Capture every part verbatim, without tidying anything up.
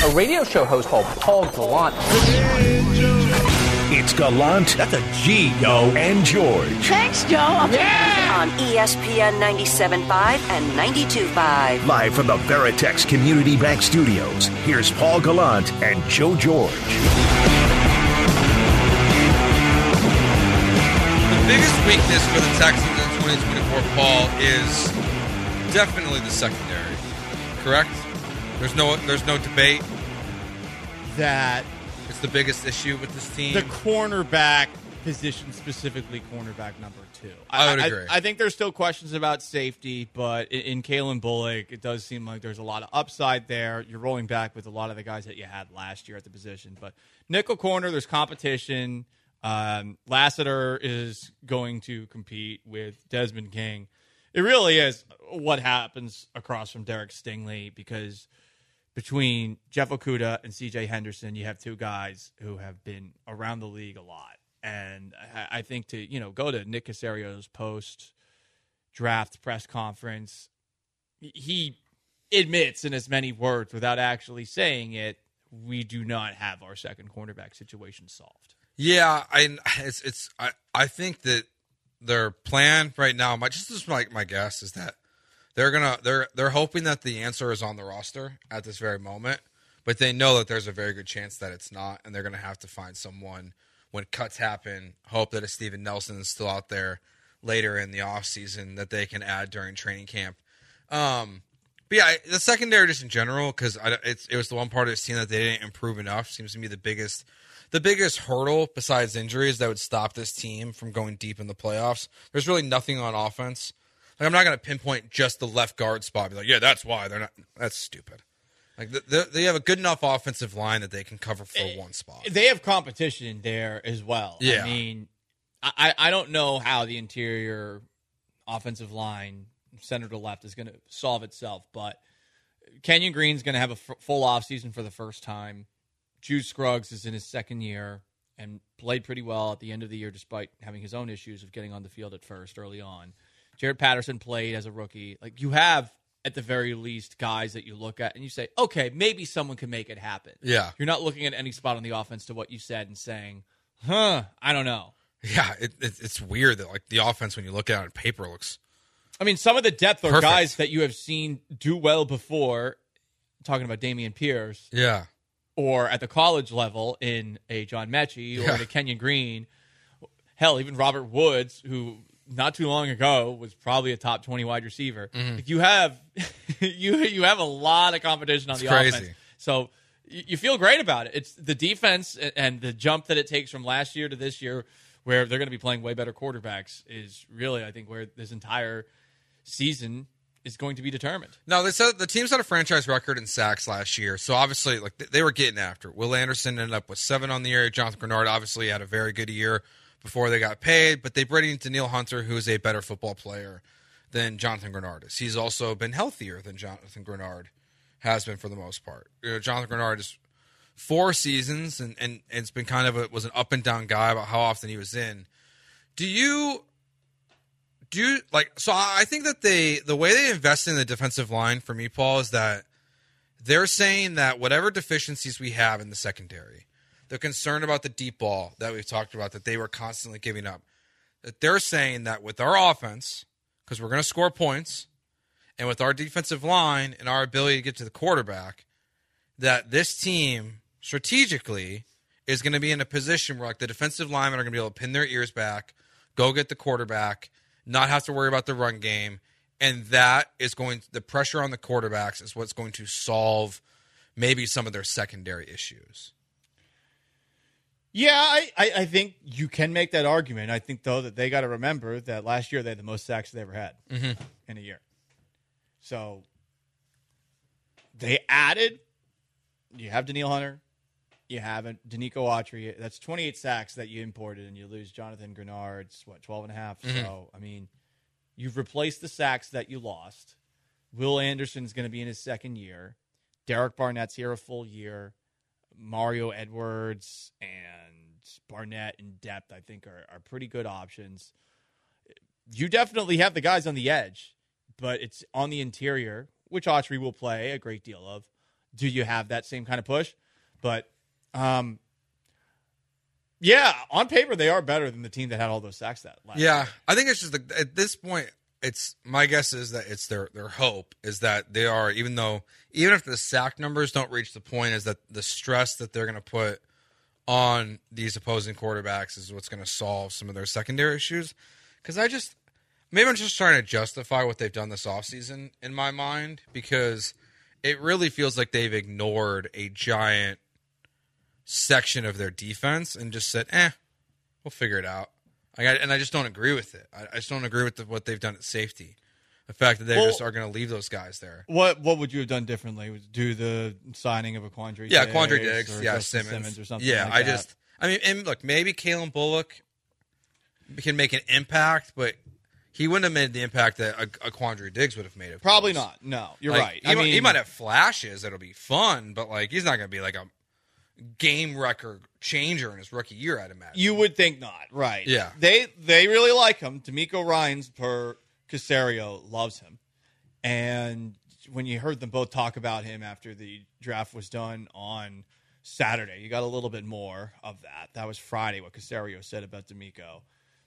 a radio show host called Paul Gallant. It's Gallant. That's a G, yo. And George. Thanks, Joe. Yeah! On E S P N ninety-seven point five and ninety-two point five. Live from the Veritex Community Bank Studios, here's Paul Gallant and Joe George. The biggest weakness for the Texans in twenty twenty-four, Paul, is definitely the secondary. Correct? There's no there's no debate. That it's the biggest issue with this team. The cornerback position, specifically cornerback number two. I would agree. I, I think there's still questions about safety, but in, in Kalen Bullock, it does seem like there's a lot of upside there. You're rolling back with a lot of the guys that you had last year at the position. But nickel corner, there's competition. Um, Lassiter is going to compete with Desmond King. It really is what happens across from Derek Stingley, because between Jeff Okudah and C J Henderson, you have two guys who have been around the league a lot. And I think to, you know, go to Nick Casario's post-draft press conference, he admits in as many words without actually saying it, we do not have our second cornerback situation solved. Yeah, I it's it's I, I think that their plan right now, my just as my my guess is that they're gonna they're they're hoping that the answer is on the roster at this very moment, but they know that there's a very good chance that it's not, and they're gonna have to find someone when cuts happen. Hope that a Steven Nelson is still out there later in the offseason that they can add during training camp. Um, but yeah, the secondary just in general, because it's it was the one part of this team that they didn't improve enough. Seems to be the biggest. The biggest hurdle, besides injuries, that would stop this team from going deep in the playoffs. There's really nothing on offense. Like, I'm not going to pinpoint just the left guard spot. Be like, yeah, that's why they're not. That's stupid. Like they, they have a good enough offensive line that they can cover for one spot. They have competition there as well. Yeah. I mean, I, I don't know how the interior offensive line, center to left, is going to solve itself, but Kenyon Green's going to have a f- full offseason for the first time. Juice Scruggs is in his second year and played pretty well at the end of the year despite having his own issues of getting on the field at first early on. Jared Patterson played as a rookie. Like, you have, at the very least, guys that you look at and you say, okay, maybe someone can make it happen. Yeah. You're not looking at any spot on the offense to what you said and saying, huh, I don't know. Yeah, it, it, it's weird that, like, the offense, when you look at it on paper, looks I mean, some of the depth are perfect. Guys that you have seen do well before, talking about Dameon Pierce. Yeah. Or at the college level in a John Mechie or Yeah. in a Kenyon Green. Hell, even Robert Woods, who not too long ago was probably a top twenty wide receiver. Mm-hmm. Like, you have you you have a lot of competition on It's the crazy. offense. So you, you feel great about it. It's the defense and, and the jump that it takes from last year to this year, where they're going to be playing way better quarterbacks, is really, I think, where this entire season is going to be determined. No, they said the teams had a franchise record in sacks last year, so obviously, like, they were getting after it. Will Anderson ended up with seven on the year. Jonathan Grenard obviously had a very good year before they got paid, but they brought in Daniil Hunter, who is a better football player than Jonathan Grenard is. He's also been healthier than Jonathan Grenard has been for the most part. You know, Jonathan Grenard is four seasons, and, and, and it's been kind of a, was an up and down guy about how often he was in. Do you... Do you, like, so I think that they, the way they invest in the defensive line for me, Paul, is that they're saying that whatever deficiencies we have in the secondary, the concern about the deep ball that we've talked about, that they were constantly giving up, that they're saying that with our offense, because we're going to score points, and with our defensive line and our ability to get to the quarterback, that this team strategically is going to be in a position where, like, the defensive linemen are going to be able to pin their ears back, go get the quarterback, not have to worry about the run game, and that is going to, the pressure on the quarterbacks is what's going to solve maybe some of their secondary issues. Yeah, I, I, I think you can make that argument. I think, though, that they got to remember that last year they had the most sacks they ever had Mm-hmm. in a year. So they added, you have Daniil Hunter, you have Danico Autry. That's twenty-eight sacks that you imported, and you lose Jonathan Grenard's, what, twelve and a half? Mm-hmm. So, I mean, you've replaced the sacks that you lost. Will Anderson's going to be in his second year. Derek Barnett's here a full year. Mario Edwards and Barnett in depth, I think, are, are pretty good options. You definitely have the guys on the edge, but it's on the interior, which Autry will play a great deal of. do you have that same kind of push? But, um, yeah, on paper they are better than the team that had all those sacks that last Yeah, year. I think it's just the, at this point, it's my guess is that it's their their hope is that they are, even though even if the sack numbers don't reach the point, is that the stress that they're going to put on these opposing quarterbacks is what's going to solve some of their secondary issues. Because I just maybe I'm just trying to justify what they've done this offseason in my mind, because it really feels like they've ignored a giant section of their defense and just said, "Eh, we'll figure it out." I got, and I just don't agree with it. I, I just don't agree with the, what they've done at safety. The fact that they Well, just are going to leave those guys there. What what would you have done differently? Would do the signing of a Quandre Yeah, Diggs Quandre Diggs. or Yeah, Justin Simmons. Simmons or something Yeah, like I that? just, I mean, and look, maybe Kalen Bullock can make an impact, but he wouldn't have made the impact that a, a Quandre Diggs would have made. Of Probably course. not. No, you're Like, right. He, I might, mean, he might have flashes that'll be fun, but like he's not going to be like a game record changer in his rookie year, I'd imagine. You would think not, right? Yeah. They they really like him. D'Amico Ryans per Caserio loves him, and when you heard them both talk about him after the draft was done on Saturday, you got a little bit more of that. That was Friday what Caserio said about D'Amico,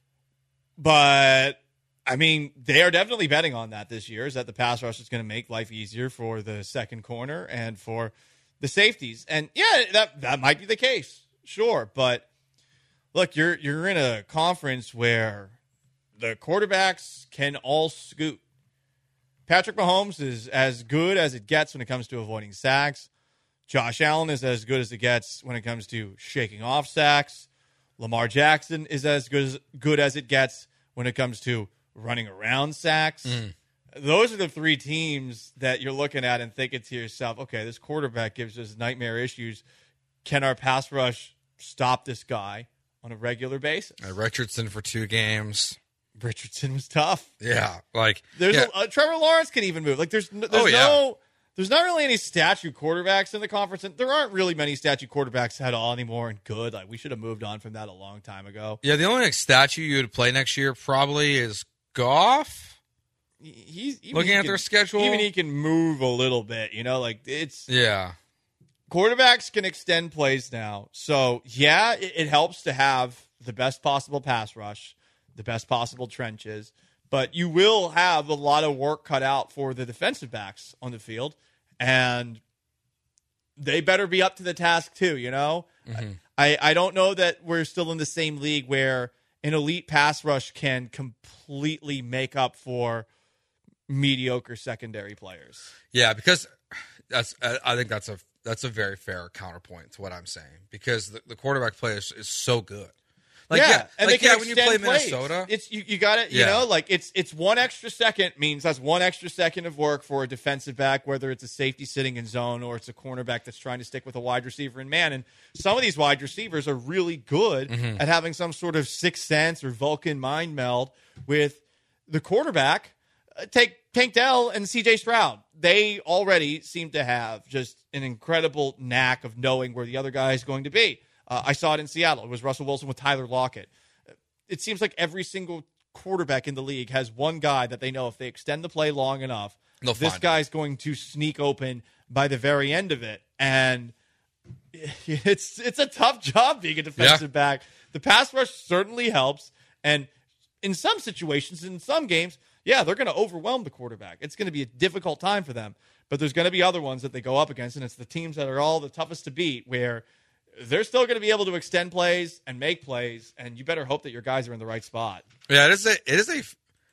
but I mean they are definitely betting on that this year. Is that the pass rush is going to make life easier for the second corner and for the safeties, and yeah, that that might be the case, sure. But look, you're you're in a conference where the quarterbacks can all scoot. Patrick Mahomes is as good as it gets when it comes to avoiding sacks. Josh Allen is as good as it gets when it comes to shaking off sacks. Lamar Jackson is as good as good as it gets when it comes to running around sacks. Mm. Those are the three teams that you're looking at and thinking to yourself, okay, this quarterback gives us nightmare issues. Can our pass rush stop this guy on a regular basis? Uh, Richardson for two games. Richardson was tough. Yeah, like there's yeah. A, uh, Trevor Lawrence can even move. Like there's, there's oh, yeah. no, there's not really any statue quarterbacks in the conference, and there aren't really many statue quarterbacks at all anymore. And good, like we should have moved on from that a long time ago. Yeah, the only like, statue you would play next year probably is Goff. He's even looking he at can, their schedule. Even he can move a little bit, you know, like it's yeah. Quarterbacks can extend plays now, so yeah, it, it helps to have the best possible pass rush, the best possible trenches, but you will have a lot of work cut out for the defensive backs on the field, and they better be up to the task too. You know, mm-hmm. I I don't know that we're still in the same league where an elite pass rush can completely make up for mediocre secondary players. Yeah, because that's I think that's a that's a very fair counterpoint to what I'm saying, because the, the quarterback play is, is so good. Like yeah, yeah, and like, they can yeah when you play plays. Minnesota, it's you, you got it. You yeah. know, like it's it's one extra second means that's one extra second of work for a defensive back, whether it's a safety sitting in zone or it's a cornerback that's trying to stick with a wide receiver in man. And some of these wide receivers are really good mm-hmm. at having some sort of sixth sense or Vulcan mind meld with the quarterback. Uh, take Tank Dell and C J Stroud. They already seem to have just an incredible knack of knowing where the other guy is going to be. Uh, I saw it in Seattle. It was Russell Wilson with Tyler Lockett. It seems like every single quarterback in the league has one guy that they know if they extend the play long enough, They'll this guy's it. going to sneak open by the very end of it. And it's it's a tough job being a defensive yeah. back. The pass rush certainly helps. And in some situations, in some games, yeah, they're going to overwhelm the quarterback. It's going to be a difficult time for them. But there's going to be other ones that they go up against, and it's the teams that are all the toughest to beat where they're still going to be able to extend plays and make plays, and you better hope that your guys are in the right spot. Yeah, it is a, it is a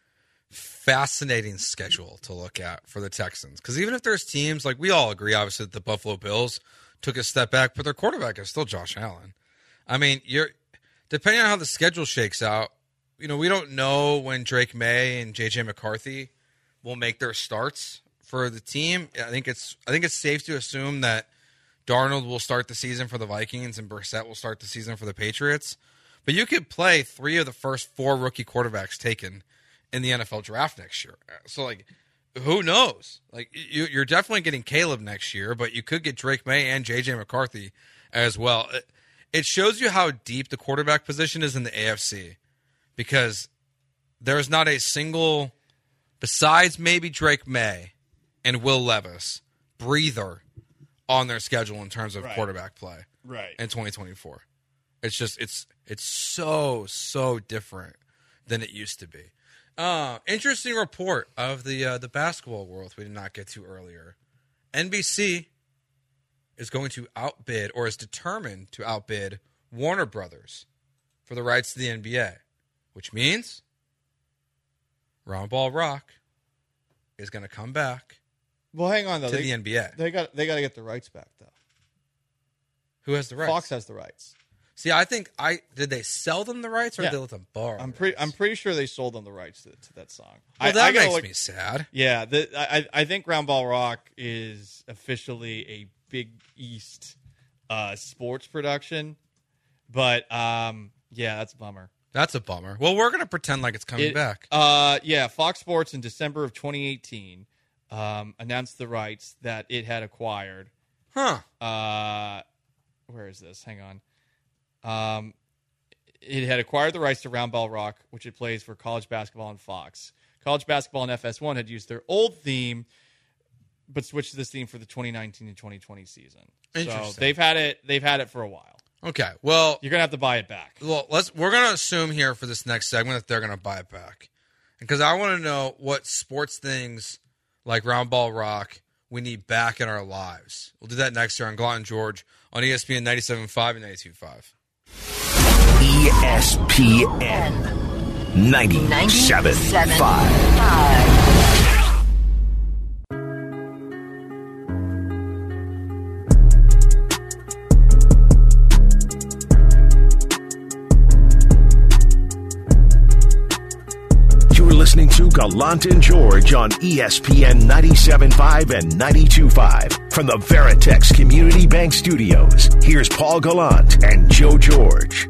fascinating schedule to look at for the Texans, because even if there's teams, like we all agree, obviously, that the Buffalo Bills took a step back, but their quarterback is still Josh Allen. I mean, you're depending on how the schedule shakes out, you know, we don't know when Drake May and J J McCarthy will make their starts for the team. I think it's I think it's safe to assume that Darnold will start the season for the Vikings and Brissett will start the season for the Patriots. But you could play three of the first four rookie quarterbacks taken in the N F L draft next year. So, like, who knows? Like, you, you're definitely getting Caleb next year, but you could get Drake May and J J McCarthy as well. It, it shows you how deep the quarterback position is in the A F C, because there's not a single, besides maybe Drake May and Will Levis, breather on their schedule in terms of Right. quarterback play Right. in twenty twenty-four. It's just it's it's so so different than it used to be. Uh, interesting report of the uh, the basketball world we did not get to earlier. N B C is going to outbid or is determined to outbid Warner Brothers for the rights to the N B A, which means Round Ball Rock is going to come back Well, hang on though. to They, the N B A. they got they got to get the rights back though. Who has the rights? Fox has the rights. See, I think I did they sell them the rights or Yeah. did they let them borrow? I'm the pretty. rights? I'm pretty sure they sold them the rights to, to that song. Well, I, that I gotta makes look- me sad. Yeah, the, I I think Round Ball Rock is officially a Big East uh, sports production, but um, yeah, that's a bummer. That's a bummer. Well, we're gonna pretend like it's coming It- back. Uh, yeah, Fox Sports in December of twenty eighteen um, announced the rights that it had acquired. Huh. Uh, where is this? Hang on. Um, it had acquired the rights to Round Ball Rock, which it plays for college basketball and Fox. College basketball and F S one had used their old theme, but switched to this theme for the twenty nineteen and twenty twenty season. So Interesting. they've had it. They've had it for a while. Okay. Well, You're gonna have to buy it back. well, let's. We're gonna assume here for this next segment that they're gonna buy it back, because I want to know what sports things like Round Ball Rock we need back in our lives. We'll do that next year on Gallant and George on E S P N ninety-seven point five and ninety-two point five. E S P N ninety-seven point five. You're listening to Gallant and George on E S P N ninety-seven point five and ninety-two point five. From the Veritex Community Bank Studios, here's Paul Gallant and Joe George.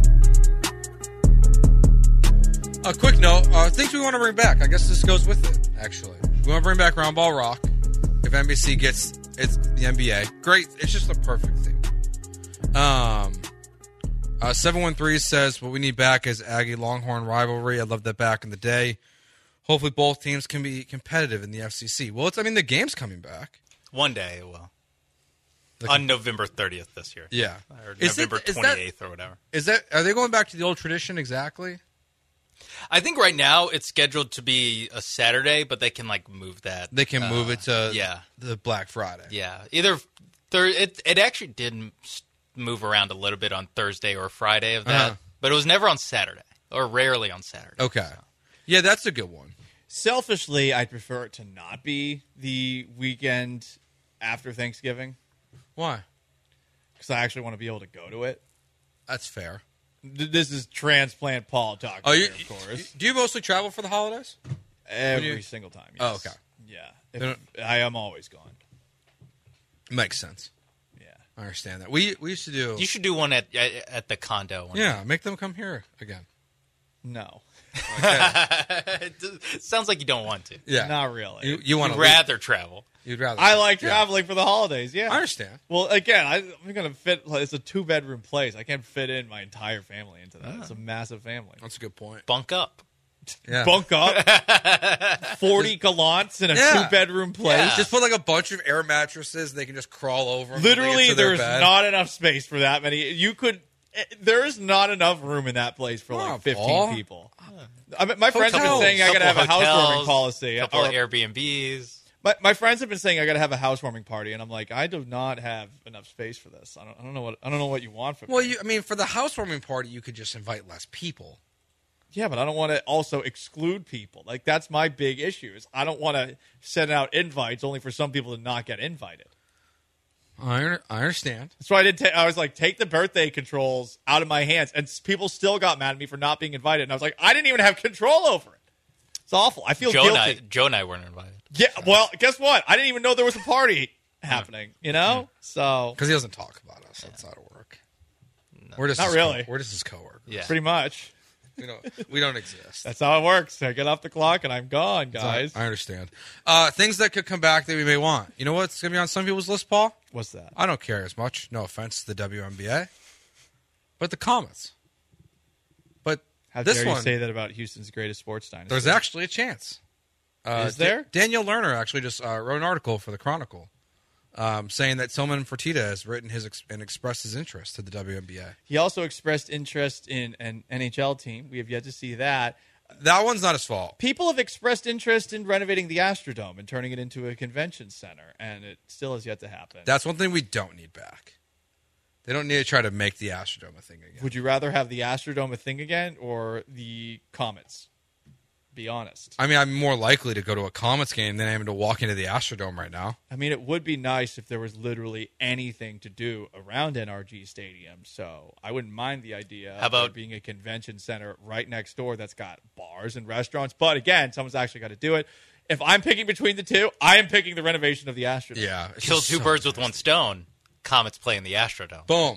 A quick note, uh, things we want to bring back. I guess this goes with it, actually. We want to bring back Round Ball Rock. If N B C gets it's the N B A, great. It's just a perfect thing. Um, uh, seven one three says, what we need back is Aggie-Longhorn rivalry. I loved that back in the day. Hopefully both teams can be competitive in the F C C. Well, it's I mean, the game's coming back. One day it will. Like- On November thirtieth this year. Yeah. Or Is it- November is that- twenty-eighth or whatever. Is that, are they going back to the old tradition exactly? I think right now it's scheduled to be a Saturday, but they can like move that. They can move uh, it to yeah. the Black Friday. Yeah. Either thir- it it actually did m- s- move around a little bit on Thursday or Friday of that, Uh-huh. but it was never on Saturday or rarely on Saturday. Okay. Yeah, that's a good one. Selfishly, I'd prefer it to not be the weekend after Thanksgiving Why? because I actually want to be able to go to it. That's fair. Th- This is transplant Paul talking, Oh, you, here, of course. do you mostly travel for the holidays? Every you- single time. Oh, Yes. okay. Yeah, They if, I am always gone. Makes sense. Yeah, I understand that. We we used to do. You should do one at at, at the condo. One Yeah, make them come here again. no, it does- sounds like you don't want to. Yeah, not really. you you want You'd to rather travel. You'd rather. I like Yeah. traveling for the holidays. Yeah, I understand. Well, again, I, I'm gonna fit. Like, it's a two bedroom place. I can't fit in my entire family into that. It's a massive family. That's a good point. Bunk up. Yeah. Bunk up, forty gallants in a Yeah. two bedroom place. Yeah. Just put like a bunch of air mattresses. They can just crawl over. 'em when they get Literally, to their there's bed. not enough space for that many. You could. eh, There's not enough room in that place for Oh, like fifteen Paul. people. I mean, my friends have been Hotels. saying I gotta have a Couple housewarming hotels, policy. couple Or- of Airbnbs. my, my friends have been saying I gotta have a housewarming party, and I'm like, I do not have enough space for this. I don't. I don't know what. I don't know what you want from Well, me. you, I mean, for the housewarming party, you could just invite less people. Yeah, but I don't want to also exclude people. Like that's my big issue. Is I don't want to send out invites only for some people to not get invited. I under- I understand. That's why I did. Ta- I was like, take the birthday controls out of my hands, and s- people still got mad at me for not being invited. And I was like, I didn't even have control over it. It's awful. I feel Joe and, I, guilty. Joe and I weren't invited. Yeah. Well, guess what? I didn't even know there was a party happening. You know. So Because he doesn't talk about us outside of work. We're just Not his really. Co- we're just his coworkers. Yeah. pretty much. We don't. We don't exist. That's how it works. I get off the clock and I'm gone, guys. I understand. Uh, things that could come back that we may want. You know what's going to be on some people's list, Paul? What's that? I don't care as much. No offense to the W N B A, but the Comets. But How this dare one, you say that about Houston's greatest sports dynasty? there's actually a chance. Uh, Is there? Da- Daniel Lerner actually just uh, wrote an article for the Chronicle um, saying that Tillman Fertitta has written his ex- and expressed his interest to the W N B A. He also expressed interest in an N H L team. We have yet to see that. That one's not his fault. People have expressed interest in renovating the Astrodome and turning it into a convention center, and it still has yet to happen. That's one thing we don't need back. They don't need to try to make the Astrodome a thing again. Would you rather have the Astrodome a thing again or the Comets? Be honest. I mean, I'm more likely to go to a Comets game than I am to walk into the Astrodome right now. I mean, it would be nice if there was literally anything to do around N R G Stadium. So I wouldn't mind the idea How about of there being a convention center right next door that's got bars and restaurants. But again, someone's actually got to do it. If I'm picking between the two, I am picking the renovation of the Astrodome. Yeah. it's kill just two so birds with nasty. one stone. Comets play in the Astrodome. Boom.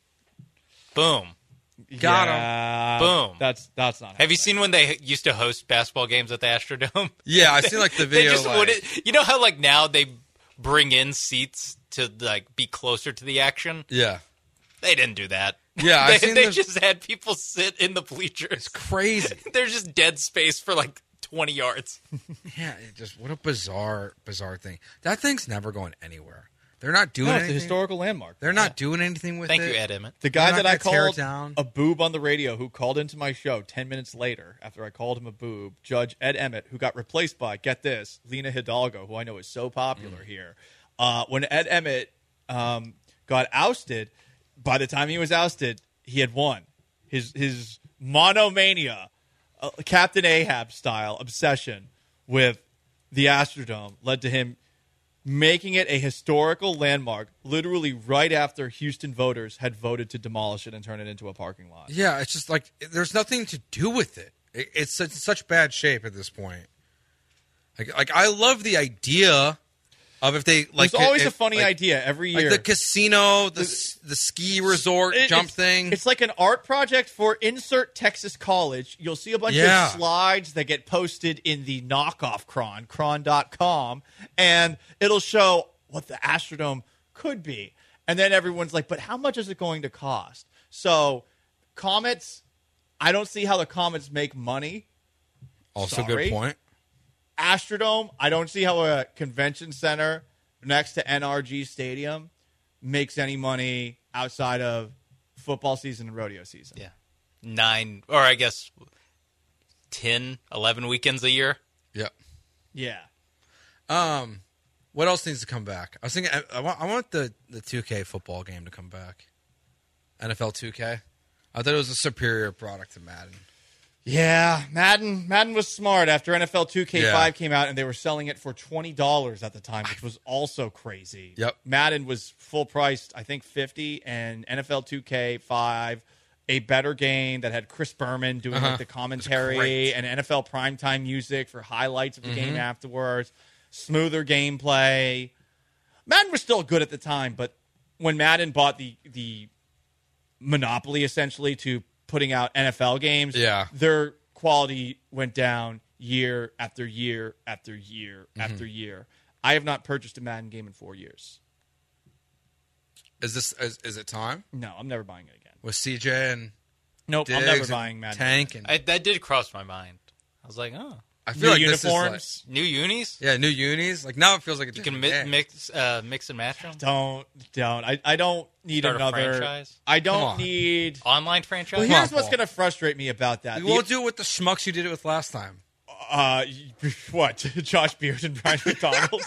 Boom. Got 'em. Yeah, Boom. That's that's not. Have you happening. seen when they used to host basketball games at the Astrodome? Yeah, I seen like the they video. just like, wouldn't. You know how like now they bring in seats to like be closer to the action? yeah. They didn't do that. Yeah, I've they, seen they the- just had people sit in the bleachers. It's crazy. There's just dead space for like twenty yards. Yeah, it just what a bizarre, bizarre thing. That thing's never going anywhere. They're not doing No, it's a anything. historical landmark. They're not doing anything with Thank it. you, Ed Emmett. The guy They're that not I gonna tear it called down. a boob on the radio, who called into my show ten minutes later after I called him a boob, Judge Ed Emmett, who got replaced by, get this, Lena Hidalgo, who I know is so popular Mm. here. Uh, when Ed Emmett um, got ousted, by the time he was ousted, he had won. His his monomania, uh, Captain Ahab style obsession with the Astrodome led to him making it a historical landmark literally right after Houston voters had voted to demolish it and turn it into a parking lot. Yeah, it's just like there's nothing to do with it. it it's in such bad shape at this point. Like, like I love the idea of if they like. There's always if, a funny like, idea every like year. the casino, the s- the ski resort It- jump it's, thing. It's like an art project for insert Texas College. You'll see a bunch Yeah. of slides that get posted in the knockoff Cron, cron dot com, and it'll show what the Astrodome could be. And then everyone's like, but how much is it going to cost? So, Comets, I don't see how the Comets make money. Also, sorry. good point. Astrodome, I don't see how a convention center next to N R G Stadium makes any money outside of football season and rodeo season. Yeah. Nine, or I guess ten, eleven weekends a year. Yep. Yeah. Um, what else needs to come back? I was thinking, I, I want, I want the the two K football game to come back. N F L two K. I thought it was a superior product to Madden. Yeah, Madden Madden was smart after N F L two K five Yeah. came out and they were selling it for twenty dollars at the time, which was also crazy. Yep. Madden was full priced, I think fifty, and N F L two K five, a better game that had Chris Berman doing Uh-huh. like the commentary great. and N F L primetime music for highlights of the Mm-hmm. game afterwards, smoother gameplay. Madden was still good at the time, but when Madden bought the the monopoly essentially to putting out N F L games, Yeah. their quality went down year after year after year Mm-hmm. after year. I have not purchased a Madden game in four years. Is this is, is it time No, I'm never buying it again. with C J and Nope, Diggs I'm never and buying Madden. Tank and I, that did cross my mind. I was like, oh, I New feel like this is uniforms. new unis. like, yeah, new unis. Like now it feels like a You can different mi- game. mix, uh, mix and match them. Don't, don't. I, I don't need Start a another. franchise? I Come don't on. need. Online franchise. Well, Come on, here's what's Paul. going to frustrate me about that. You The- won't do it with the schmucks you did it with last time. uh, what? Josh Beard and Brian McDonald.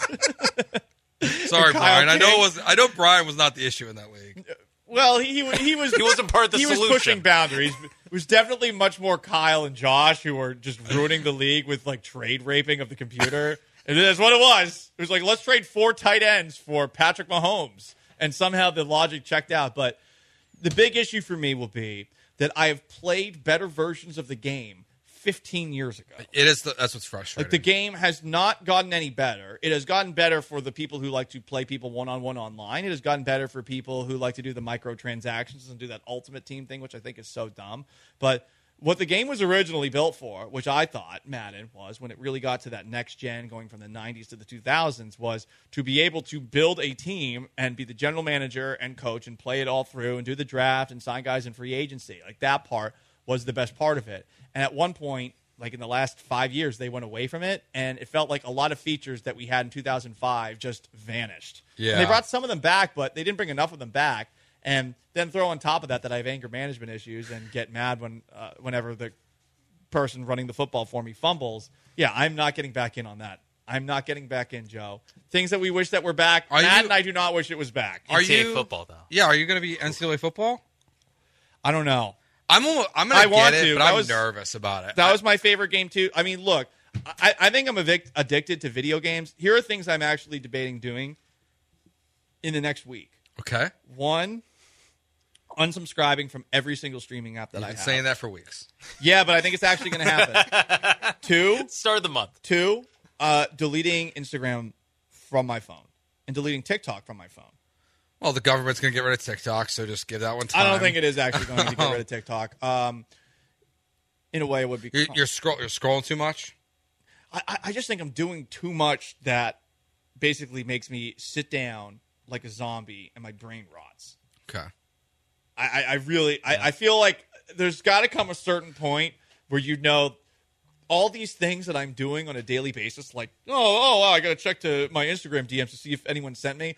Sorry, Kyle Brian. I know King. it was. I know Brian was not the issue in that league. Well, he he, he was He wasn't part of the he solution. was pushing boundaries. It was definitely much more Kyle and Josh who were just ruining the league with like trade raping of the computer. And that's what it was. It was like, let's trade four tight ends for Patrick Mahomes, and somehow the logic checked out. But the big issue for me will be that I have played better versions of the game fifteen years ago. It is. The, that's what's frustrating. Like the game has not gotten any better. It has gotten better for the people who like to play people one on one online. It has gotten better for people who like to do the microtransactions and do that ultimate team thing, which I think is so dumb. But what the game was originally built for, which I thought Madden was when it really got to that next gen going from the nineties to the two thousands, was to be able to build a team and be the general manager and coach and play it all through and do the draft and sign guys in free agency. Like that part was the best part of it. And at one point, like in the last five years, they went away from it, and it felt like a lot of features that we had in two thousand five just vanished. Yeah. And they brought some of them back, but they didn't bring enough of them back. And then throw on top of that that I have anger management issues and get mad when uh, whenever the person running the football for me fumbles. Yeah, I'm not getting back in on that. I'm not getting back in, Joe. Things that we wish that were back. Are Matt you- and I do not wish it was back. Are N C A A you football though? Yeah, are you going to be N C double A football? I don't know. I'm almost, I'm going I to want get it, to. but That I'm was- nervous about it. That I- was my favorite game, too. I mean, look, I, I think I'm addic- addicted to video games. Here are things I'm actually debating doing in the next week. okay. One, unsubscribing from every single streaming app that You've I been have. saying that for weeks. Yeah, but I think it's actually going to happen. Two, Start of the month. two, uh, deleting Instagram from my phone and deleting TikTok from my phone. Well, the government's going to get rid of TikTok, so just give that one time. I don't think it is actually going to get rid of TikTok. Um, in a way, it would be. You're, you're, scroll, you're scrolling too much? I, I just think I'm doing too much that basically makes me sit down like a zombie and my brain rots. Okay. I, I really, I, I feel like there's got to come a certain point where you know all these things that I'm doing on a daily basis, like, oh, oh, wow, I got to check to my Instagram D Ms to see if anyone sent me.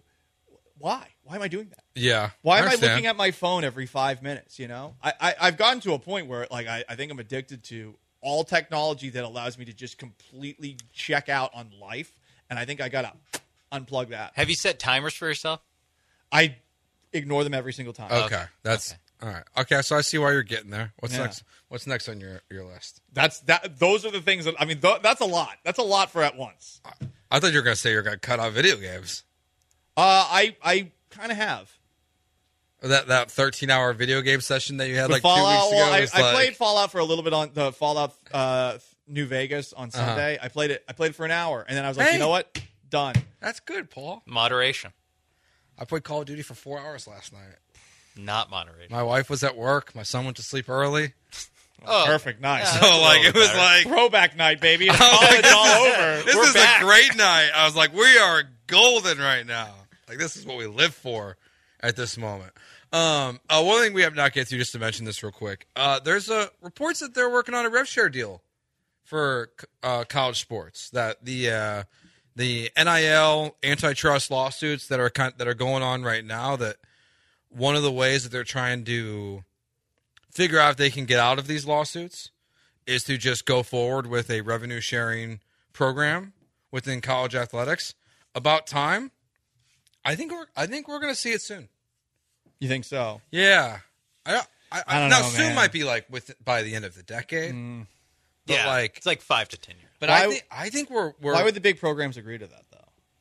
Why? Why am I doing that? Yeah. Why am I understand. looking at my phone every five minutes? You know, I, I I've gotten to a point where like I, I think I'm addicted to all technology that allows me to just completely check out on life, and I think I gotta unplug that. Have you set timers for yourself? I ignore them every single time. Okay. That's Okay. all right. Okay, so I see why you're getting there. What's Yeah. next? What's next on your, your list? That's that. Those are the things that I mean. Th- that's a lot. That's a lot for at once. Uh, I thought you were going to say you're going to cut off video games. I I kind of have. That that thirteen hour video game session that you had The like Fallout. two weeks ago. Well, I, was I like, played Fallout for a little bit on the Fallout uh, New Vegas on Sunday. I played it. I played it for an hour, and then I was like, Hey. you know what? Done. That's good, Paul. Moderation, I played Call of Duty for four hours last night. not moderation. My wife was at work. My son went to sleep early. Oh, Perfect. Nice. Yeah. So That's a like little it was better. like Throwback night, baby. I was College like, this all is- over. This We're is back. a great night. I was like, we are golden right now. Like this is what we live for at this moment. Um, uh, one thing we have not get to, just to mention this real quick. Uh, there's a reports that they're working on a rev share deal for uh, college sports. That the uh, the N I L antitrust lawsuits that are kind that are going on right now. That one of the ways that they're trying to figure out if they can get out of these lawsuits is to just go forward with a revenue sharing program within college athletics. About time. I think we're I think we're going to see it soon. You think so? Yeah. I I, I don't now know, soon man. might be like with by the end of the decade. But yeah, like it's like five to ten years. but Why- I think I think we're we're Why would the big programs agree to that, though?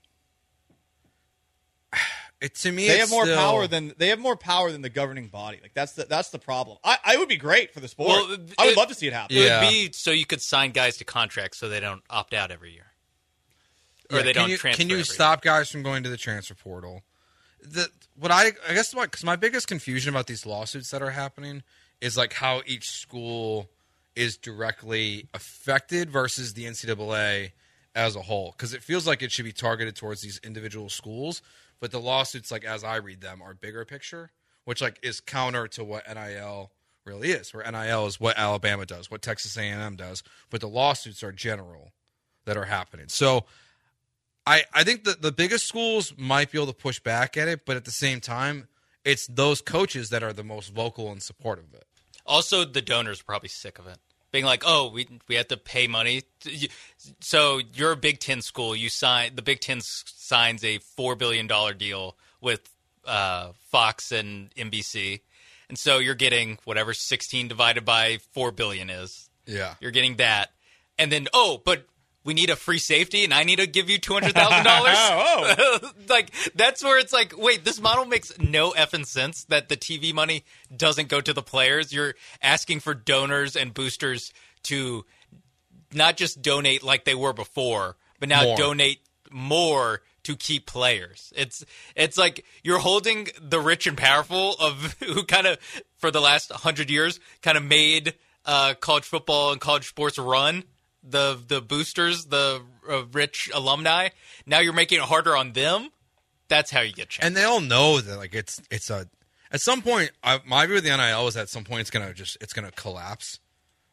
it, to me They it's have more still- power than they have more power than the governing body. Like that's the that's the problem. I, I would be great for the sport. Well, I would it- love to see it happen. It Yeah. would be so you could sign guys to contracts so they don't opt out every year, or Yeah, they can don't you, transfer. Can you every stop guys from going to the transfer portal? The what I I guess what because my biggest confusion about these lawsuits that are happening is like how each school is directly affected versus the N C double A as a whole. Because it feels like it should be targeted towards these individual schools, but the lawsuits, like as I read them, are bigger picture, which like is counter to what N I L really is. Where N I L is what Alabama does, what Texas A and M does, but the lawsuits are general that are happening. So. I, I think that the biggest schools might be able to push back at it, but at the same time, it's those coaches that are the most vocal and supportive of it. Also, the donors are probably sick of it, being like, "Oh, we we have to pay money." So you're a Big Ten school. You sign the Big Ten s- signs a four billion dollar deal with uh, Fox and N B C, and so you're getting whatever sixteen divided by four billion is. Yeah. You're getting that, and then oh, but we need a free safety, and I need to give you two hundred thousand dollars. Oh, Like that's where it's like, wait, this model makes no effing sense. That the T V money doesn't go to the players. You're asking for donors and boosters to not just donate like they were before, but now More. donate more to keep players. It's it's like you're holding the rich and powerful of who kind of for the last hundred years kind of made uh, college football and college sports run. The the boosters, the uh, rich alumni. Now you're making it harder on them. That's how you get change. And they all know that like it's it's a at some point I, my view of the N I L is at some point it's gonna just it's gonna collapse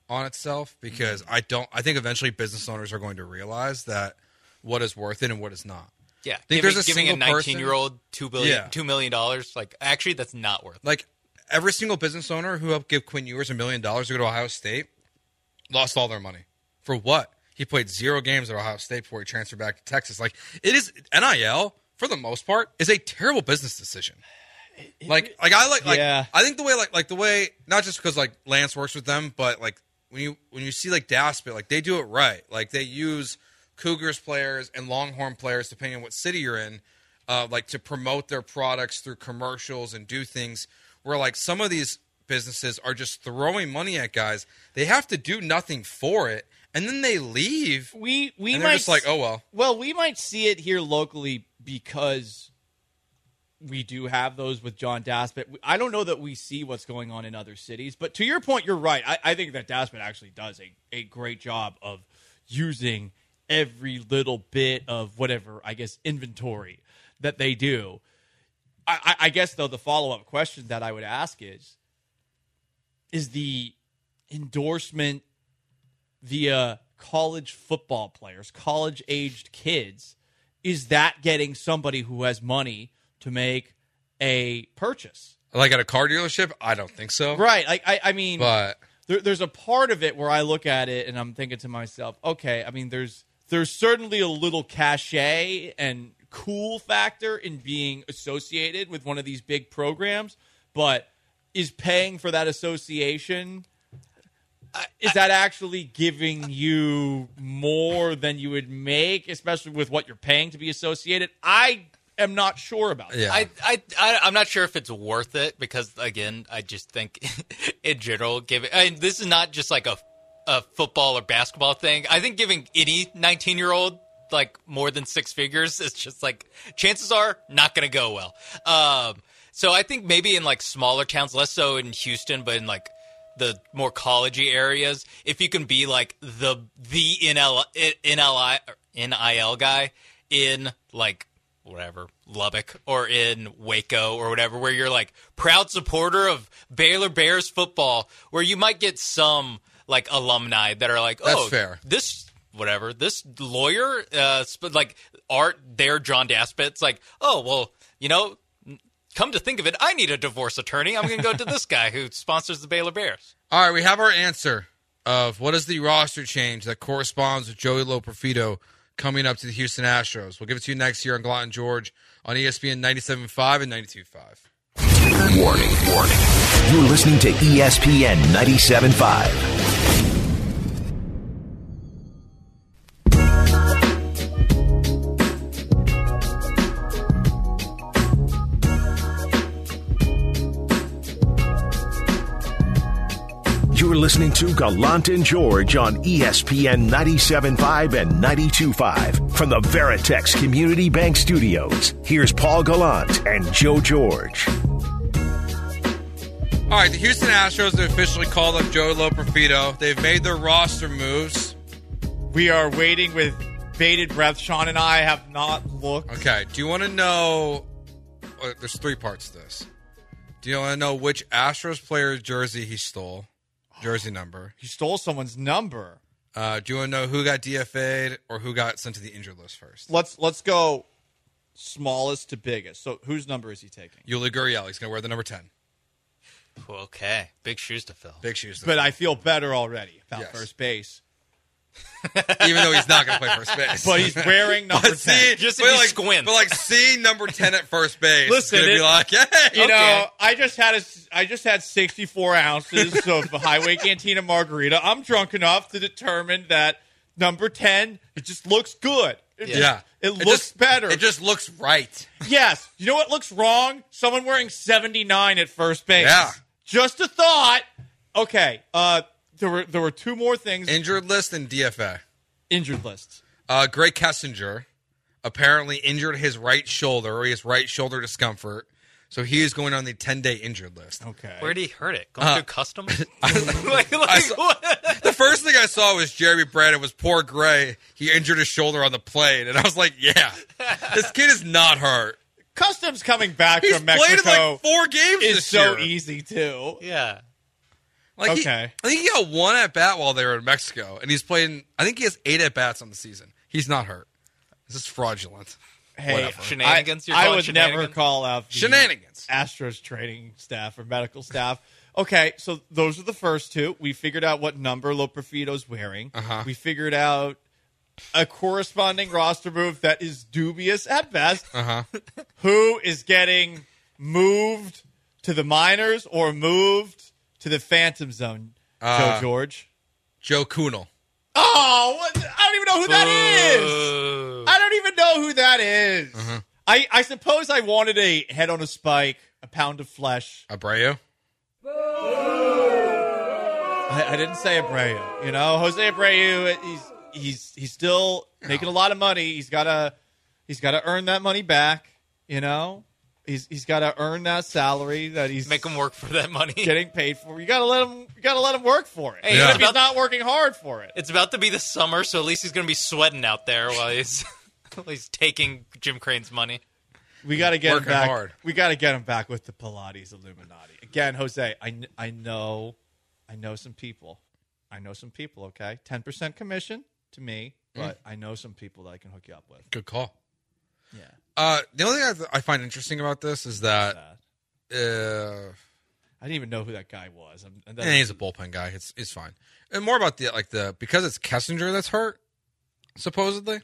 on itself because I don't. I think eventually business owners are going to realize that what is worth it and what is not. Yeah, I think giving, there's a giving a single person- nineteen-year-old two billion, Yeah. two million dollars. Like, actually, that's not worth it. Like every single business owner who helped give Quinn Ewers a million dollars to go to Ohio State lost all their money for what? He played zero games at Ohio State before he transferred back to Texas. Like it is N I L for the most part is a terrible business decision. Like, like I like, like Yeah. I think the way, like, like the way, not just because like Lance works with them, but like when you when you see like Daspit, like they do it right. Like they use Cougars players and Longhorn players, depending on what city you're in, uh, like to promote their products through commercials and do things where like some of these businesses are just throwing money at guys. They have to do nothing for it, and then they leave. We we and might they're just like, oh well. Well, we might see it here locally because we do have those with John Daspit. I don't know that we see what's going on in other cities, but to your point, you're right. I, I think that Daspit actually does a, a great job of using every little bit of whatever, I guess, inventory that they do. I, I, I guess, though, the follow-up question that I would ask is, is the endorsement via college football players, college-aged kids, is that getting somebody who has money to make a purchase? Like at a car dealership, I don't think so. Right. Like I, I mean, But there, there's a part of it where I look at it and I'm thinking to myself, okay, I mean, there's there's certainly a little cachet and cool factor in being associated with one of these big programs, but is paying for that association, is that actually giving you more than you would make, especially with what you're paying to be associated? I am not sure about that. yeah, I, I, I, I'm not sure if it's worth it because, again, I just think in general, giving I mean, this is not just like a, a football or basketball thing. I think giving any nineteen-year-old like more than six figures is just like chances are not going to go well. Um, so I think maybe in like smaller towns, less so in Houston, but in like the more collegey areas, if you can be like the the N L N L I N I L guy in like whatever, Lubbock or in Waco or whatever, where you're like proud supporter of Baylor Bears football, where you might get some like alumni that are like, oh, That's fair. this whatever, this lawyer, uh, sp- like Art, there, John Daspit, it's like, oh, well, you know, come to think of it, I need a divorce attorney. I'm going to go to this guy who sponsors the Baylor Bears. all right, we have our answer of what is the roster change that corresponds with Joey Loperfido coming up to the Houston Astros. We'll give it to you next year on Gallant and George on E S P N ninety-seven point five and ninety-two point five. Warning, warning. You're listening to E S P N ninety-seven point five. You're listening to Gallant and George on E S P N ninety-seven point five and ninety-two point five from the Veritex Community Bank Studios. Here's Paul Gallant and Joe George. All right, the Houston Astros have officially called up Joey Loperfido. They've made their roster moves. We are waiting with bated breath. Sean and I have not looked. Okay, do you want to know? Uh, there's three parts to this. Do you want to know which Astros player's jersey he stole? Jersey number. He stole someone's number. Uh, do you want to know who got D F A'd or who got sent to the injured list first? Let's let's go smallest to biggest. So whose number is he taking? Yuli Gurriel. He's going to wear the number ten. Okay, big shoes to fill. Big shoes. to But fill. I feel better already about Yes. first base. Even though he's not going to play first base. But he's wearing number But see, ten. Just if but he like, squints. But like seeing number ten at first base, Listen, it's going to it- be like, hey, You okay. know, I just had a, I just had sixty-four ounces of Highway Cantina margarita. I'm drunk enough to determine that number ten, it just looks good. It just- Yeah. it, It looks just- better. It just looks right. Yes. You know what looks wrong? Someone wearing seventy-nine at first base. Yeah. Just a thought. Okay. Uh, there were there were two more things. Injured list and D F A. Injured lists. Uh, Greg Kessinger apparently injured his right shoulder, or he has right shoulder discomfort. So he is going on the ten-day injured list. Okay. Where did he hurt it? Going Uh, through customs? like, like, I saw- what? The first thing I saw was Jeremy Brandon was poor Gray. He injured his shoulder on the plane. And I was like, yeah, this kid is not hurt. Customs coming back He's from played Mexico in like four games is this so year. easy too. Yeah. Like he- Okay. I think he got one at bat while they were in Mexico, and he's playing. I think he has eight at bats on the season. He's not hurt. This is fraudulent. Hey, Whatever. Shenanigans? You're I, I calling would shenanigans? never call out the Shenanigans. Astros training staff or medical staff. Okay, so those are the first two. We figured out what number Loperfido's wearing. Uh-huh. We figured out a corresponding roster move that is dubious at best. Uh huh. Who is getting moved to the minors or moved to the Phantom Zone? Uh, Joe George. Joe Kunal. Oh, what? I don't even know who that is. Boo. I don't even know who that is. Uh-huh. I, I suppose I wanted a head on a spike, a pound of flesh. Abreu. I, I didn't say Abreu. You know, Jose Abreu. He's he's he's still making a lot of money. He's gotta he's gotta earn that money back. You know, he's he's gotta earn that salary that he's Make him work for that money. getting paid for. You gotta let him. You gotta let him work for it. Hey, Even yeah. if he's not working hard for it. It's about to be the summer, so at least he's going to be sweating out there while he's while he's taking Jim Crane's money. We got to get Working him back. hard. We got to get him back with the Pilates Illuminati again, Jose. I, kn- I know, I know some people. I know some people. Okay, ten percent commission to me, but I know some people that I can hook you up with. Good call. Yeah, Uh, the only thing I, th- I find interesting about this is that that. uh, I didn't even know who that guy was. I'm, and then- eh, he's a bullpen guy. It's it's fine. And more about the like the because it's Kessinger that's hurt, supposedly.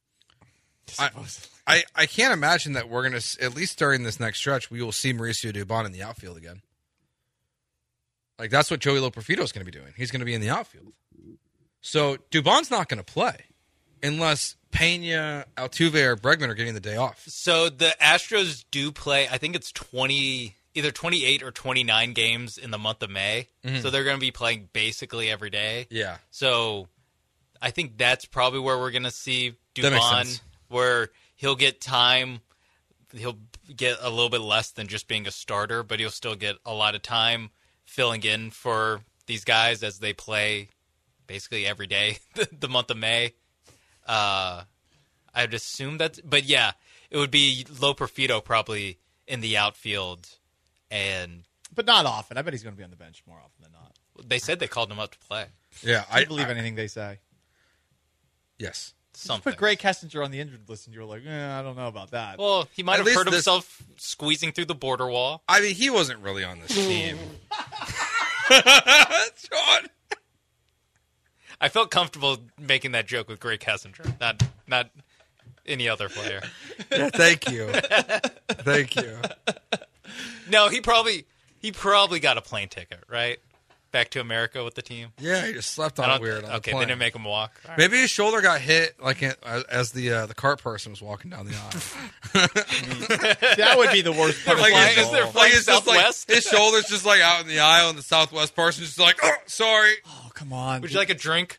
I, I, I can't imagine that we're going to, at least during this next stretch, we will see Mauricio Dubon in the outfield again. Like, that's what Joey Loperfido is going to be doing. He's going to be in the outfield. So, Dubon's not going to play unless Pena, Altuve, or Bregman are getting the day off. So the Astros do play, I think it's twenty, either twenty-eight or twenty-nine games in the month of May. So they're going to be playing basically every day. Yeah. So I think that's probably where we're going to see That makes Dubon, sense. where he'll get time. He'll get a little bit less than just being a starter, but he'll still get a lot of time filling in for these guys as they play basically every day the month of May. Uh, I'd assume that, but yeah, it would be Loperfido probably in the outfield, and but not often. I bet he's going to be on the bench more often than not. they said they called him up to play. Yeah. I I believe I, anything they say. Yes. You Something. put Gray Kessinger on the injured list, and you're like, eh, I don't know about that. Well, he might At have least hurt this- himself squeezing through the border wall. I mean, he wasn't really on this team. Sean. I felt comfortable making that joke with Gray Kessinger, not not any other player. Yeah, thank you. Thank you. No, he probably he probably got a plane ticket, right? Back to America with the team. Yeah, he just slept I on don't, it weird. On the okay, they plane. didn't make him walk. All right. Maybe his shoulder got hit like in- as the uh, the cart person was walking down the aisle. that would be the worst part. like, of Flying- it's is football. there like flying it's just like Southwest? his shoulders just like out in the aisle, and the Southwest person just like, oh, sorry. Oh, come on. Would you like a drink?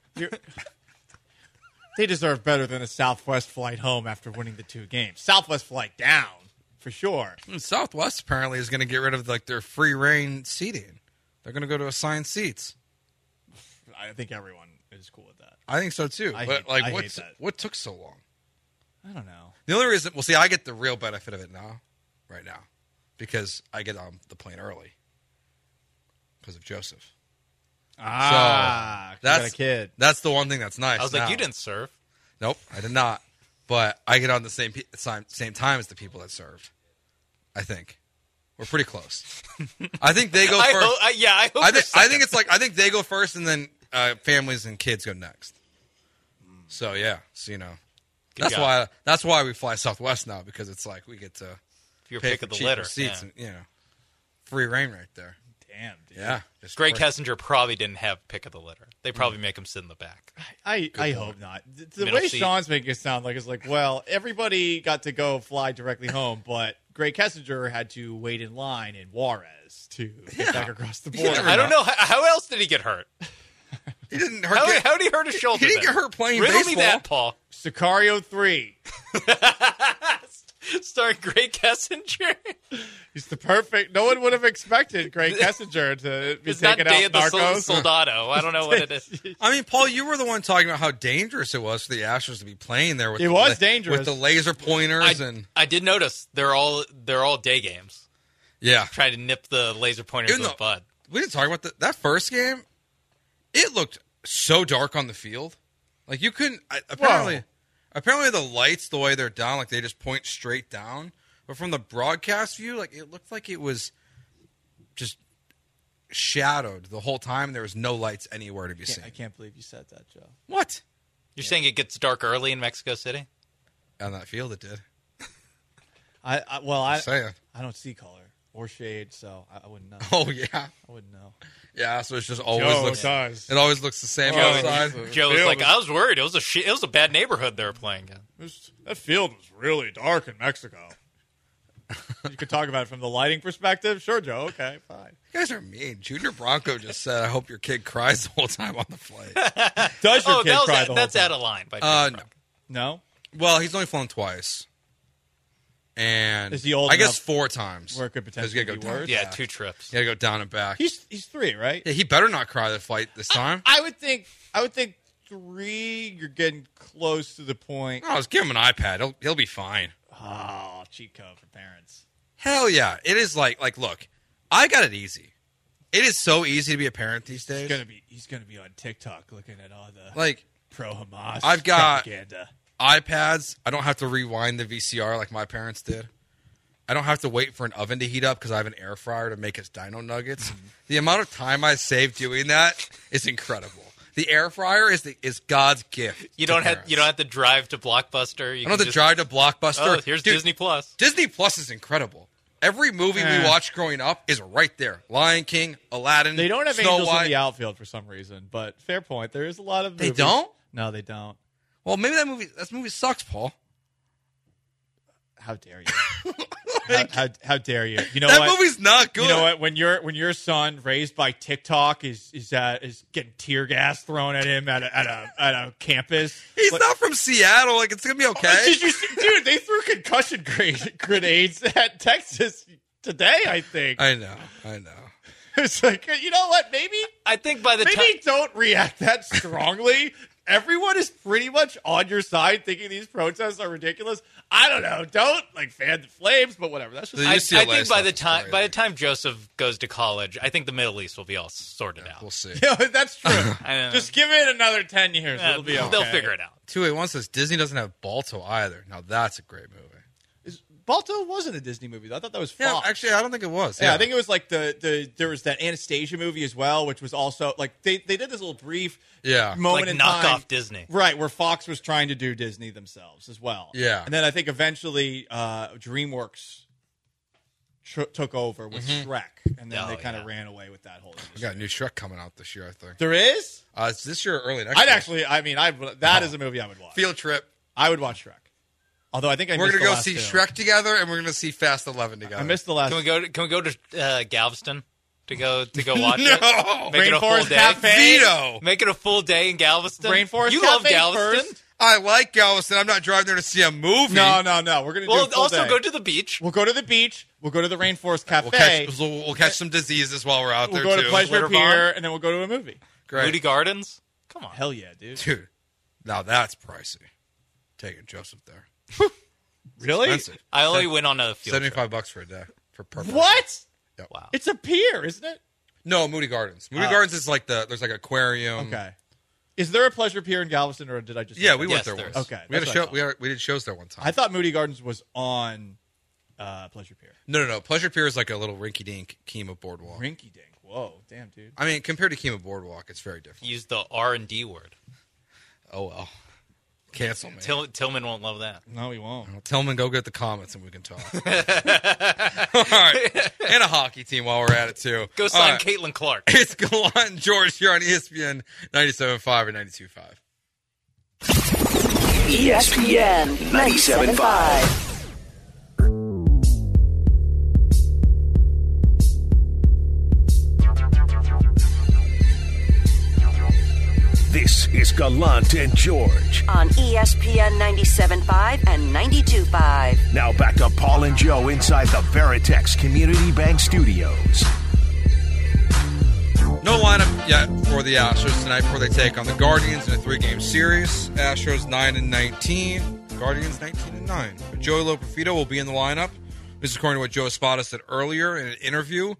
They deserve better than a Southwest flight home after winning the two games. Southwest flight down, for sure. And Southwest apparently is going to get rid of like their free reign seating. They're going to go to assigned seats. I think everyone is cool with that. I think so too. I but hate- like, I hate what's that. what took so long? I don't know. The only reason, well, see, I get the real benefit of it now, right now, because I get on the plane early because of Joseph. Ah, you that's got a kid. That's the one thing that's nice. I was now. like, you didn't serve. Nope, I did not. But I get on the same pe- same same time as the people that served. I think we're pretty close. I think they go I first. hope, I, yeah, I hope. I you're think I second. think it's like I think they go first, and then uh, families and kids go next. So yeah, so you know, Good that's job. why that's why we fly Southwest now, because it's like we get to If you're pay pick for of the cheaper litter. seats yeah. and you know, free reign right there. Damn, dude. Yeah, just Gray great. Kessinger probably didn't have pick of the litter. They probably make him sit in the back. I, I hope not. The, the Middle way seat. Sean's making it sound like it's like, well, everybody got to go fly directly home, but Gray Kessinger had to wait in line in Juarez to get back across the border. never I don't know. How, how else did he get hurt? He didn't hurt. How, get- how did he hurt his shoulder? he didn't then? get hurt playing Riddle baseball. me that, Paul. Sicario three. Starring Gray Kessinger. He's the perfect. No one would have expected Gray Kessinger to be It's not taking Day out of the Sol- Narcos. Soldado. I don't know what it is. I mean, Paul, you were the one talking about how dangerous it was for the Astros to be playing there. With It the, was dangerous. with the laser pointers I, and I did notice they're all they're all day games. yeah. Trying to nip the laser pointers Even in the though- bud. we didn't talk about the, that first game. It looked so dark on the field. Like you couldn't. I, apparently, Whoa. apparently the lights, the way they're down, like they just point straight down. But from the broadcast view, like it looked like it was just shadowed the whole time. There was no lights anywhere to be I can't, seen. I can't believe you said that, Joe. What? You're saying it gets dark early in Mexico City? On that field, it did. I, I well, I Just saying. I don't see color or shade, so I, I wouldn't know. Oh yeah, I wouldn't know. yeah. So it's just always Joe looks. does. It always looks the same Oh, outside. it's- Joe was field like, is- I was worried. It was a sh- it was a bad neighborhood they were playing in. It was- that field was really dark in Mexico. You could talk about it from the lighting perspective. Sure, Joe. Okay, fine. You guys are mean. Junior Bronco just said, "I hope your kid cries the whole time on the flight." Does your Oh, kid that was cry a- the whole that's time? out of line. By Uh, Jim no. No? Well, he's only flown twice, and Is he old I guess enough four times. where it could 'Cause potentially you gotta be go down. worse? Yeah, back. two trips. You gotta go down and back. He's he's three, right? Yeah, he better not cry the flight this time. I would think. I would think three. You're getting close to the point. Oh, just give him an iPad. He'll he'll be fine. Oh, cheat code for parents. Hell yeah! It is like like look, I got it easy. It is so easy to be a parent these days. He's gonna be. He's gonna be on TikTok looking at all the Like pro Hamas. I've got- propaganda. iPads, I don't have to rewind the V C R like my parents did. I don't have to wait for an oven to heat up because I have an air fryer to make us dino nuggets. Mm-hmm. The amount of time I save doing that is incredible. The air fryer is the is God's gift. You to don't have parents. you don't have to drive to Blockbuster. You I don't have can to just- drive to Blockbuster. Oh, here's Dude, Disney Plus. Disney Plus is incredible. Every movie Eh. we watched growing up is right there. Lion King, Aladdin. They don't have Snow angels White. in the outfield for some reason, but fair point. There is a lot of. They movies- don't? No, they don't. Well, maybe that movie that movie sucks, Paul. How dare you? how, how, how dare you? You know that what? movie's not good. You know what? When your when your son raised by TikTok is is uh, is getting tear gas thrown at him at a at a, at a campus. He's like, not from Seattle. Like it's gonna be okay. Did you see, dude? They threw concussion grenade, grenades at Texas today. I think I know. I know. it's like, you know what? Maybe I think by the time maybe don't react that strongly. Everyone is pretty much on your side, thinking these protests are ridiculous. I don't know. Don't like fan the flames, but whatever. That's just The I, I U C L A think by stuff the is time crazy. by the time Joseph goes to college, I think the Middle East will be all sorted out. We'll see. Yeah, that's true. I know. Just give it another ten years. Yeah, It'll be okay. They'll figure it out. two eighty-one says Disney doesn't have Balto either. Now that's a great movie. Is, Balto wasn't a Disney movie, though. I thought that was Yeah, Fox. actually, I don't think it was. Yeah, I think it was like the, the there was that Anastasia movie as well, which was also like they, they did this little brief Yeah. moment Like in knock time. off Disney. Right, where Fox was trying to do Disney themselves as well. Yeah. And then I think eventually uh, DreamWorks tr- took over with Shrek, and then Oh, they kind of yeah. ran away with that whole We industry. got a new Shrek coming out this year, I think. There is? Uh, it's this year or early next I'd year. actually, I mean, I that is a movie I would watch. Field trip. I would watch Shrek. Although I think I We're missed going to the go last see two. Shrek together, and we're going to see Fast eleven together. I missed the last Can we go? To, can we go to uh, Galveston to go to go watch No! it? Make it a full Rainforest day. Cafe. Veto! Make it a full day in Galveston. Rainforest You love Cafe Galveston. first. I like Galveston. I'm not driving there to see a movie. No, no, no. We're going to do We'll a full also day. go to the beach. We'll go to the beach. We'll go to the Rainforest Cafe. We'll catch, we'll, we'll catch some diseases while we're out We'll there, go too. to Pleasure Litter Pier, Barn. and then we'll go to a movie. Great. Moody Gardens. Come on. Hell yeah, dude. Dude, now that's pricey. Taking Joseph there. Really? Expensive. I only went on a field seventy-five trip. bucks for a day. For per person. What? Wow. It's a pier, isn't it? No, Moody Gardens. Moody Oh. Gardens is like the, there's like aquarium. Okay. Is there a Pleasure Pier in Galveston, or did I just? Yeah, we Yes, went there there once. is. Okay, We had a that's what I show. thought. We, had, we did shows there one time. I thought Moody Gardens was on uh, Pleasure Pier. no, no, no. Pleasure Pier is like a little rinky-dink Kima boardwalk. Rinky Dink. Whoa, damn, dude. I mean, compared to Kima boardwalk, it's very different. Use the R and D word. Oh well. Cancel me. Till, Tillman won't love that. No, he won't. Tillman, go get the comments and we can talk. All right. And a hockey team while we're at it, too. Go All sign right. Caitlin Clark. It's Gallant and George here on E S P N ninety-seven point five and ninety-two point five. E S P N ninety-seven point five. This is Gallant and George. On E S P N ninety-seven point five and ninety-two point five. Now back to Paul and Joe inside the Veritex Community Bank Studios. No lineup yet for the Astros tonight before they take on the Guardians in a three-game series. Astros nine and nineteen, Guardians nineteen and nine. But Joey Lopefito will be in the lineup. This is according to what Joe Espada said earlier in an interview.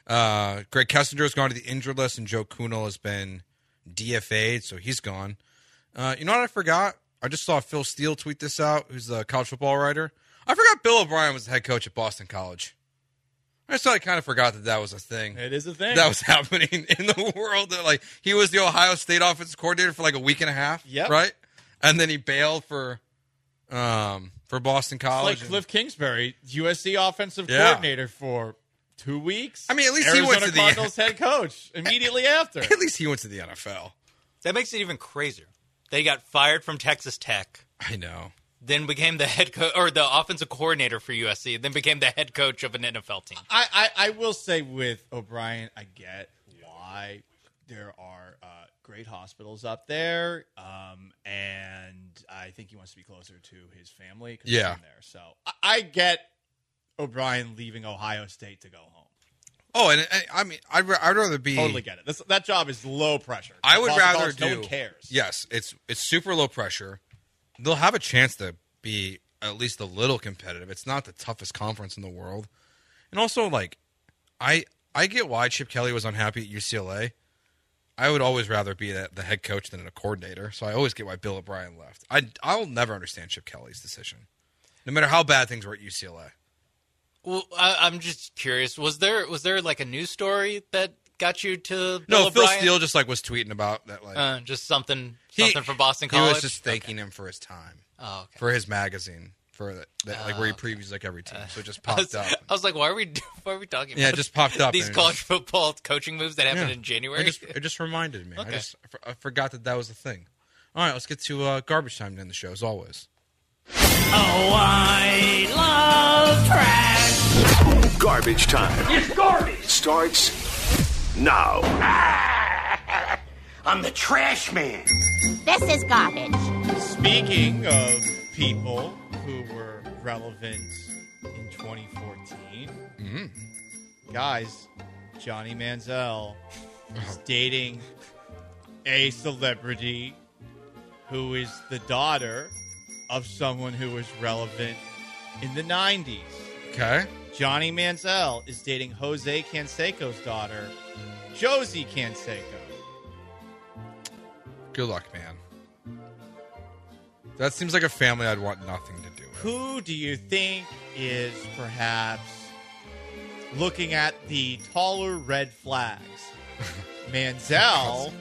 Uh, Greg Kessinger's gone to the injured list, and Joe Kunal has been D F A'd, so he's gone. Uh, you know what I forgot? I just saw Phil Steele tweet this out, who's the college football writer. I forgot Bill O'Brien was the head coach at Boston College. I just I kind of forgot that that was a thing. It is a thing. That was happening in the world. That, like, he was the Ohio State offensive coordinator for like a week and a half, Yep. right? And then he bailed for um, for Boston It's College. like Cliff Kingsbury, U S C offensive Yeah. coordinator for two weeks. I mean, at least Arizona he went to the Cardinals head coach immediately after. At least he went to the N F L. That makes it even crazier. They got fired from Texas Tech, I know. then became the head coach or the offensive coordinator for U S C, then became the head coach of an N F L team. I, I, I will say with O'Brien, I get why there are uh, great hospitals up there, um, and I think he wants to be closer to his family. 'Cause Yeah. he's from there. So I, I get O'Brien leaving Ohio State to go home. Oh, and, and I mean, I'd, ra- I'd rather be. Totally get it. This, that job is low pressure. I would Boston rather College, do. No one cares. Yes, it's it's super low pressure. They'll have a chance to be at least a little competitive. It's not the toughest conference in the world, and also like, I I get why Chip Kelly was unhappy at U C L A. I would always rather be the, the head coach than a coordinator, so I always get why Bill O'Brien left. I I'll never understand Chip Kelly's decision, no matter how bad things were at U C L A. Well, I, I'm just curious. Was there was there like a news story that got you to Bill No, Phil O'Brien? Steele just like was tweeting about that, like Uh, just something he- something from Boston College. He was just thanking him for his time, Oh, okay. for his magazine, for the, that, like where he Oh, previews like every team. So it just I popped was, up. I was like, why are we why are we talking about Yeah, it just popped up. these and it college just- football coaching moves that happened yeah. in January? It just, it just reminded me. I Okay. just I for- I forgot that that was the thing. All right, let's get to uh, garbage time to end the show as always. Garbage time. It's garbage. Starts now. I'm the trash man. This is garbage. Speaking of people who were relevant in twenty fourteen, Mm-hmm. guys, Johnny Manziel is dating a celebrity who is the daughter of someone who was relevant in the nineties. Okay. Johnny Manziel is dating Jose Canseco's daughter, Josie Canseco. Good luck, man. That seems like a family I'd want nothing to do with. Who do you think is perhaps looking at the taller red flags? Manziel.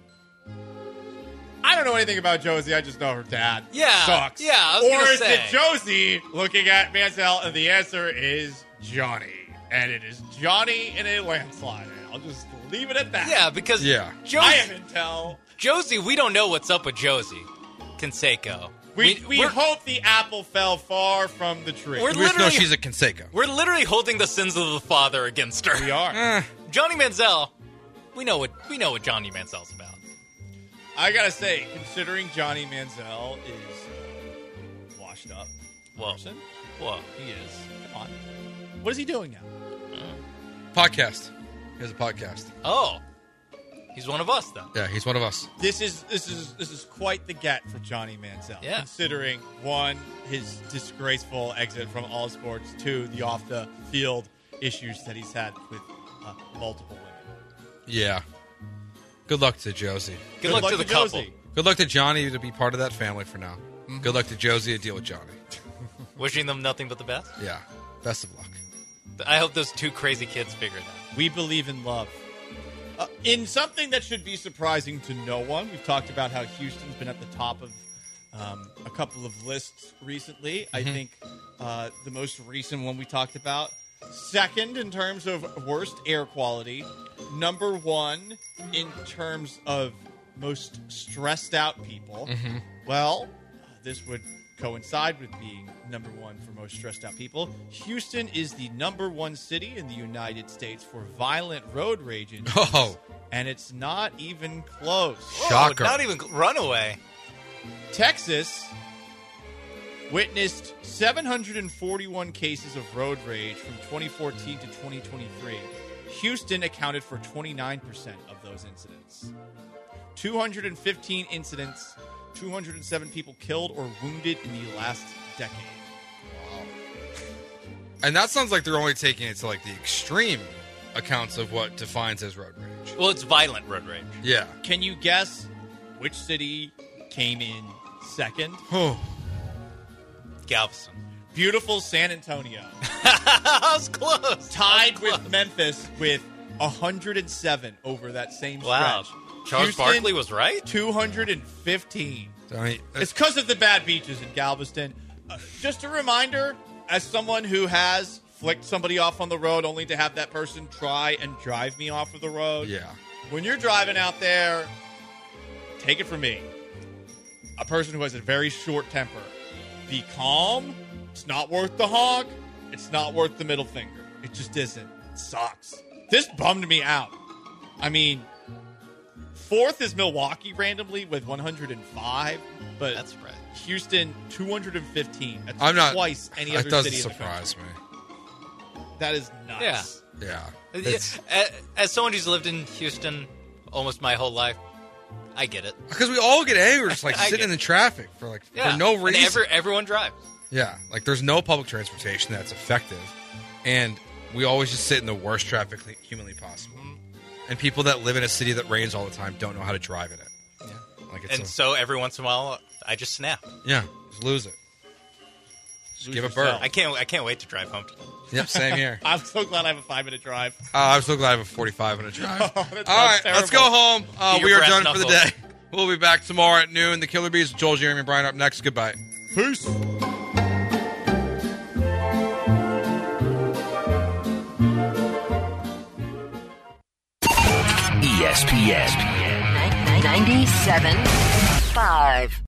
I don't know anything about Josie. I just know her dad Yeah, sucks. yeah, I was or gonna is say. it Josie looking at Manziel? And the answer is Johnny. And it is Johnny in a landslide. I'll just leave it at that. yeah, because Yeah. Josie, I am intel. Josie, we don't know what's up with Josie Canseco. We, we we're, hope the apple fell far from the tree. We're We just know literally- she's a Conseco. we're literally holding the sins of the father against her. we are. Eh, Johnny Manziel, we know what we know what Johnny Manziel's about. I gotta say, considering Johnny Manziel is uh, washed up Whoa, person, whoa. he is. Come on, what is he doing now? podcast. He has a podcast. Oh, he's one of us then. Yeah, he's one of us. This is this is this is quite the get for Johnny Manziel. Yeah. Considering one, his disgraceful exit from all sports, two, the off the field issues that he's had with uh, multiple women. Yeah. Good luck to Josie. Good, luck, to the couple. Josie. Good luck to Johnny to be part of that family for now. Good luck to Josie to deal with Johnny. Wishing them nothing but the best. Yeah. Best of luck. I hope those two crazy kids figure it out. We believe in love. Uh, in something that should be surprising to no one, we've talked about how Houston's been at the top of um, a couple of lists recently. I think uh, the most recent one we talked about, second in terms of worst air quality, number one in terms of most stressed out people. Well, this would coincide with being number one for most stressed out people. Houston is the number one city in the United States for violent road rage injuries. Oh. And it's not even close. Shocker. Oh, not even runaway. Texas witnessed seven hundred forty-one cases of road rage from twenty fourteen to twenty twenty-three. Houston accounted for twenty-nine percent of those incidents. two hundred fifteen incidents, two hundred seven people killed or wounded in the last decade. And that sounds like they're only taking it to like the extreme accounts of what defines as road rage. Well, it's violent road rage. Yeah. Can you guess which city came in second? Galveston. Beautiful San Antonio. I was close. Tied I was with close. Memphis with one hundred seven over that same Wow. stretch. Charles Houston, Barkley was right? two hundred fifteen. I mean, It's because of the bad beaches in Galveston. Uh, just a reminder, as someone who has flicked somebody off on the road only to have that person try and drive me off of the road. yeah. When you're driving out there, take it from me, a person who has a very short temper, be calm. It's not worth the honk. It's not worth the middle finger. It just isn't. It sucks. This bummed me out. I mean, fourth is Milwaukee randomly with one hundred five, but That's right. Houston two hundred fifteen. That's I'm not. twice any That other doesn't city in the country. surprise me. That is nuts. Yeah. Yeah. It's- As, as someone who's lived in Houston almost my whole life, I get it. Because we all get angry just like I sitting get in the it. traffic for like Yeah. for no And reason. every, everyone drives. Yeah, like there's no public transportation that's effective, and we always just sit in the worst traffic humanly possible. And people that live in a city that rains all the time don't know how to drive in it. Yeah, like it's And a- so every once in a while, I just snap. yeah, just lose it. Just Lose give a yourself. bird. I can't. I can't wait to drive home today. Yep, same here. I'm so glad I have a five minute drive. Uh, I'm so glad I have a forty-five minute drive. that All sounds right, terrible. let's go home. Uh, Get we your are brass done for the knuckles. day. We'll be back tomorrow at noon. The Killer Bees, Joel, Jeremy, and Brian up next. Goodbye. Peace. E S P N. ninety-seven point five